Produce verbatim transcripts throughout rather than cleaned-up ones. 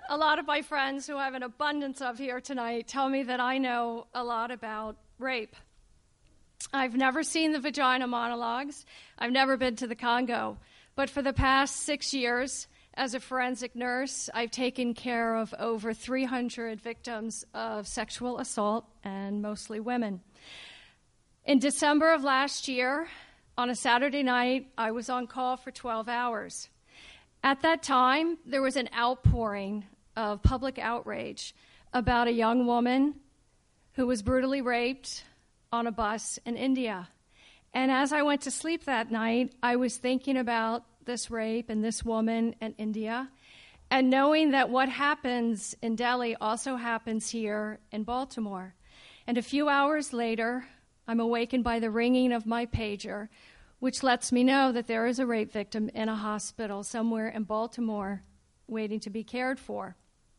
A lot of my friends who I have an abundance of here tonight tell me that I know a lot about rape. I've never seen the vagina monologues. I've never been to the Congo. But for the past six years, as a forensic nurse, I've taken care of over three hundred victims of sexual assault, and mostly women. In December of last year, on a Saturday night, I was on call for twelve hours. At that time, there was an outpouring of public outrage about a young woman who was brutally raped on a bus in India. And as I went to sleep that night, I was thinking about this rape and this woman in India, and knowing that what happens in Delhi also happens here in Baltimore. And a few hours later, I'm awakened by the ringing of my pager, which lets me know that there is a rape victim in a hospital somewhere in Baltimore waiting to be cared for.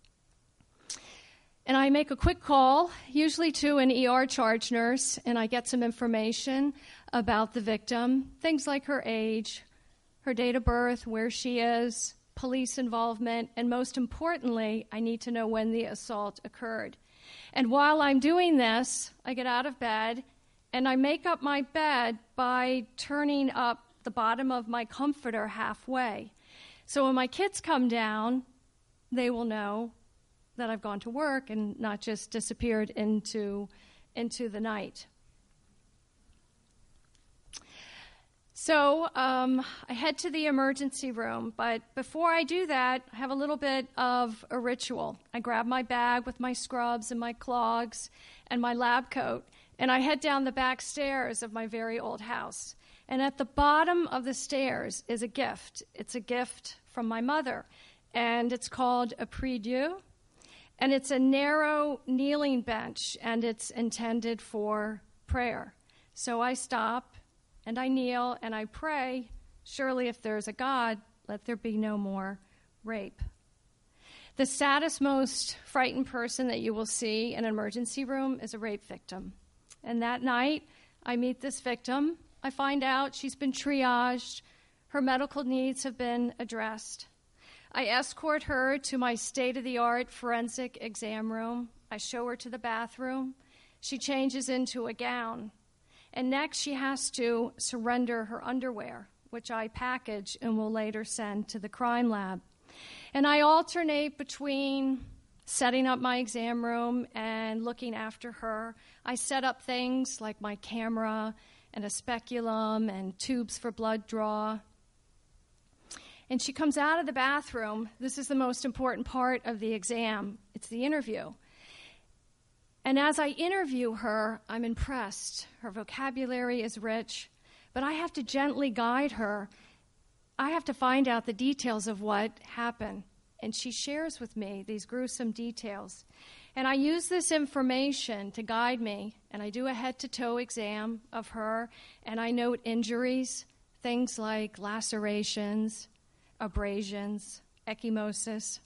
And I make a quick call, usually to an E R charge nurse, and I get some information about the victim, things like her age, her date of birth, where she is, police involvement, and most importantly, I need to know when the assault occurred. And while I'm doing this, I get out of bed, and I make up my bed by turning up the bottom of my comforter halfway. So when my kids come down, they will know that I've gone to work and not just disappeared into, into the night. So um, I head to the emergency room, but before I do that, I have a little bit of a ritual. I grab my bag with my scrubs and my clogs and my lab coat, and I head down the back stairs of my very old house. And at the bottom of the stairs is a gift. It's a gift from my mother, and it's called a prie-dieu. And it's a narrow kneeling bench, and it's intended for prayer. So I stop, and I kneel, and I pray, surely if there's a God, let there be no more rape. The saddest, most frightened person that you will see in an emergency room is a rape victim. And that night, I meet this victim. I find out she's been triaged. Her medical needs have been addressed. I escort her to my state-of-the-art forensic exam room. I show her to the bathroom. She changes into a gown. And next, she has to surrender her underwear, which I package and will later send to the crime lab. And I alternate between setting up my exam room and looking after her. I set up things like my camera and a speculum and tubes for blood draw. And she comes out of the bathroom. This is the most important part of the exam. It's the interview. And as I interview her, I'm impressed. Her vocabulary is rich, but I have to gently guide her. I have to find out the details of what happened. And she shares with me these gruesome details. And I use this information to guide me, and I do a head-to-toe exam of her, and I note injuries, things like lacerations, abrasions, ecchymosis.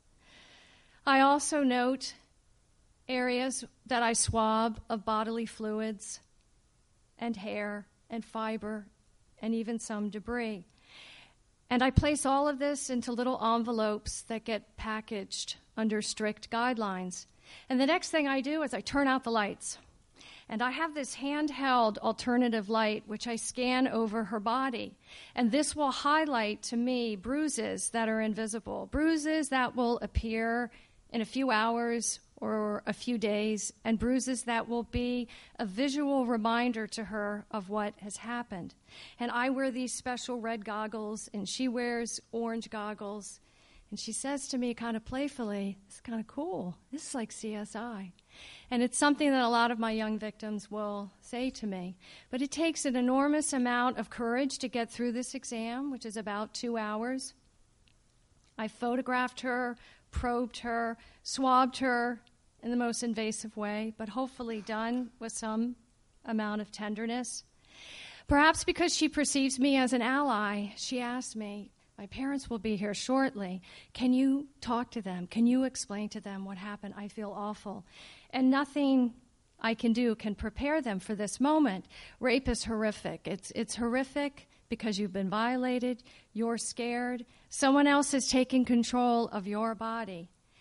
I also note areas that I swab of bodily fluids and hair and fiber and even some debris. And I place all of this into little envelopes that get packaged under strict guidelines. And the next thing I do is I turn out the lights. And I have this handheld alternative light, which I scan over her body. And this will highlight to me bruises that are invisible, bruises that will appear in a few hours or a few days, and bruises that will be a visual reminder to her of what has happened. And I wear these special red goggles, and she wears orange goggles. And she says to me kind of playfully, "This is kind of cool. This is like C S I." And it's something that a lot of my young victims will say to me. But it takes an enormous amount of courage to get through this exam, which is about two hours. I photographed her, probed her, swabbed her in the most invasive way, but hopefully done with some amount of tenderness. Perhaps because she perceives me as an ally, she asked me, "My parents will be here shortly. Can you talk to them? Can you explain to them what happened? I feel awful." And nothing I can do can prepare them for this moment. Rape is horrific. It's it's horrific because you've been violated, you're scared, someone else is taking control of your body.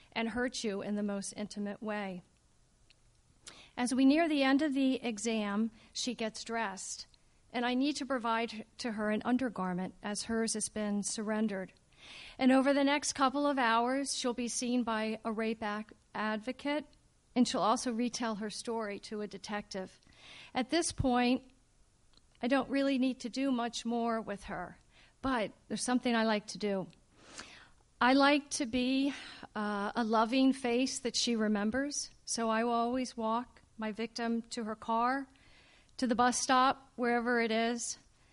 and hurt you in the most intimate way. As we near the end of the exam, she gets dressed, and I need to provide to her an undergarment as hers has been surrendered. And over the next couple of hours, she'll be seen by a rape ac- advocate, and she'll also retell her story to a detective. At this point, I don't really need to do much more with her, but there's something I like to do. I like to be uh, a loving face that she remembers, so I will always walk my victim to her car, to the bus stop, wherever it is,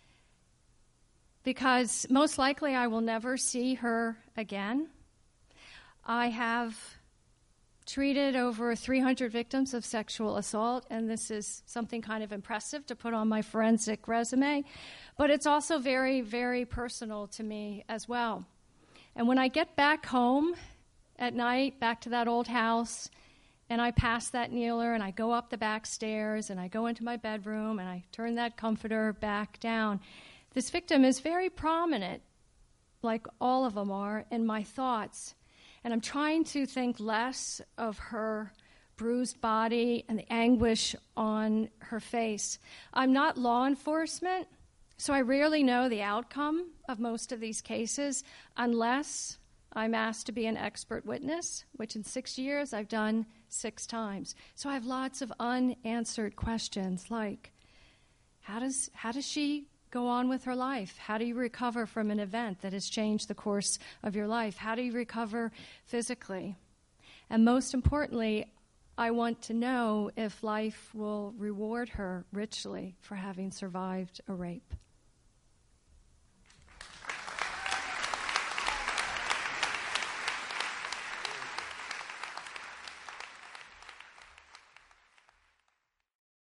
because most likely I will never see her again. I have treated over three hundred victims of sexual assault, and this is something kind of impressive to put on my forensic resume, but it's also very, very personal to me as well. And when I get back home at night, back to that old house, and I pass that kneeler, and I go up the back stairs, and I go into my bedroom, and I turn that comforter back down, this victim is very prominent, like all of them are, in my thoughts. And I'm trying to think less of her bruised body and the anguish on her face. I'm not law enforcement, so I rarely know the outcome of most of these cases unless I'm asked to be an expert witness, which in six years I've done six times. So I have lots of unanswered questions like, how does how does she go on with her life? How do you recover from an event that has changed the course of your life? How do you recover physically? And most importantly, I want to know if life will reward her richly for having survived a rape.